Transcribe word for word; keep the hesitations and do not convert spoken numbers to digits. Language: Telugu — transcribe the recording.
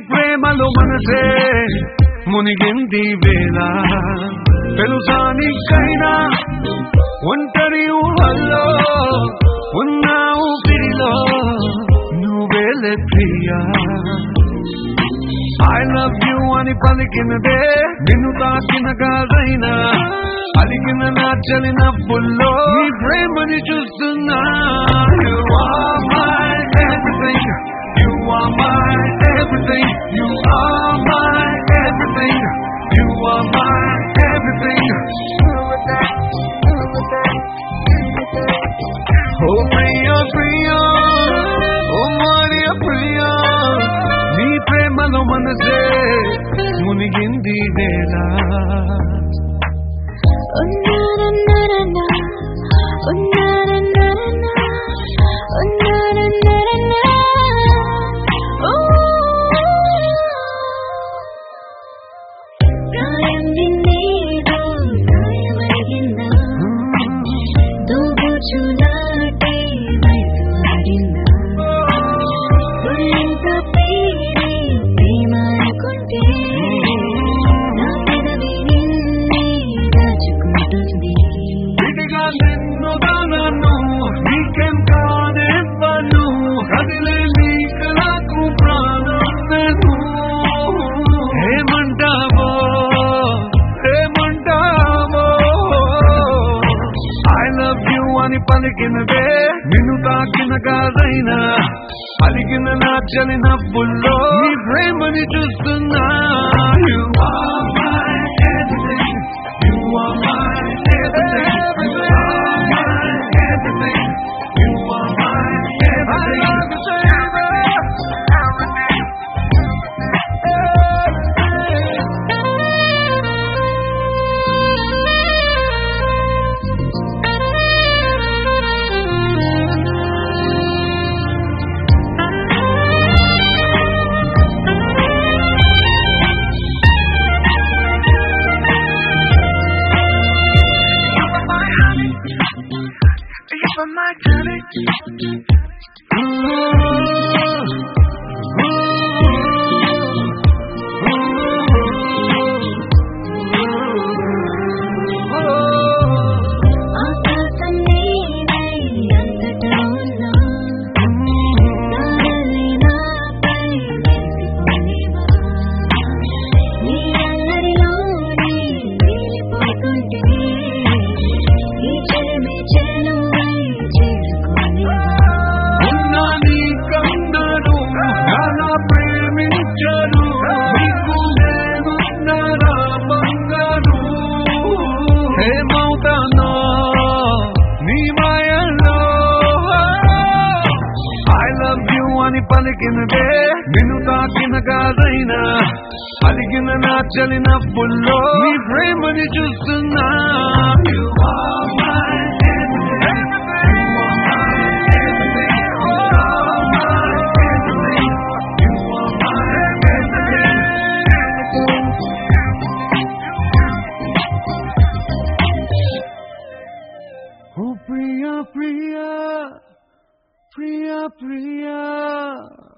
ప్రేమలో మనసే మునిగింది వేళ తెలుసా నీకైనా ఒంటరి ఊహల్లో ఉన్న ఊపిరిలో నువ్వేలే ప్రియా I love you అని పలికినదే నిన్ను తాకిన కాదైనా అలిగిన నా చలినప్పుల్లో నీ ప్రేమని చూస్తున్నా You are my everything You are my everything You are my everything You are my everything Oh Priya Priya Oh Maria Priya నీ ప్రేమలో మనసే మునిగింది వేళ పలికినదే నిన్ను తాకిన కాదైనా అలిగిన నా చలినప్పుల్లో నీ ప్రేమని చూస్తున్నా You are my everything You are my everything You are my everything You are my everything For my journey. పలికినదే నిన్ను తాకిన కాదైనా అలిగిన నా చలినప్పుల్లో నీ ప్రేమని చూస్తున్నా You are my everything You are my everything You are my everything You are my everything Oh Priya Priya Priya Priya